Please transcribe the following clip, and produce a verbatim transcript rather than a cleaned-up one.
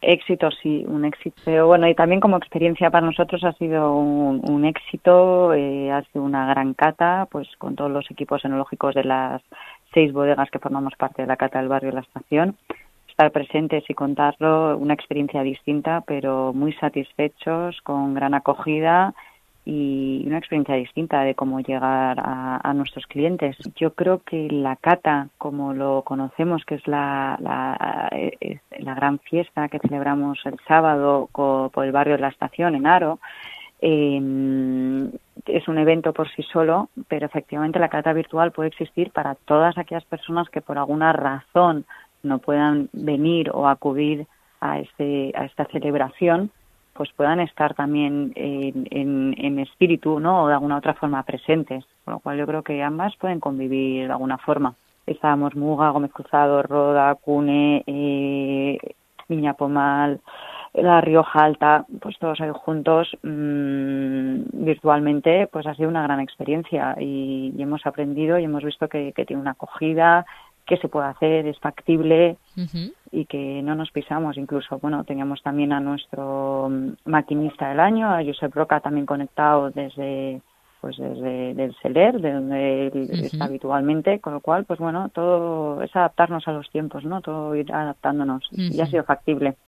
Éxito, sí, un éxito. Pero bueno, y también como experiencia para nosotros ha sido un, un éxito, eh, ha sido una gran cata, pues con todos los equipos enológicos de las seis bodegas que formamos parte de la cata del barrio de la Estación. Estar presentes y contarlo, una experiencia distinta, pero muy satisfechos, con gran acogida y una experiencia distinta de cómo llegar a, a nuestros clientes. Yo creo que la cata, como lo conocemos, que es la, la, es la gran fiesta que celebramos el sábado co, por el barrio de la Estación en Haro, eh, es un evento por sí solo, pero efectivamente la cata virtual puede existir para todas aquellas personas que por alguna razón no puedan venir o acudir a, este, a esta celebración, pues puedan estar también en, en, en espíritu, ¿no? O de alguna otra forma presentes, con lo cual yo creo que ambas pueden convivir de alguna forma. Estábamos Muga, Gómez Cruzado, Roda, Cune, eh, Viña Pomal, La Rioja Alta, pues todos ahí juntos mmm, virtualmente, pues ha sido una gran experiencia y, y hemos aprendido y hemos visto que, que tiene una acogida, que se puede hacer, es factible uh-huh. y que no nos pisamos. Incluso, bueno, teníamos también a nuestro maquinista del año, a Josep Roca, también conectado desde pues desde del Seler, de donde él uh-huh. está habitualmente, con lo cual, pues bueno, todo es adaptarnos a los tiempos, ¿no? Todo ir adaptándonos uh-huh. y ha sido factible.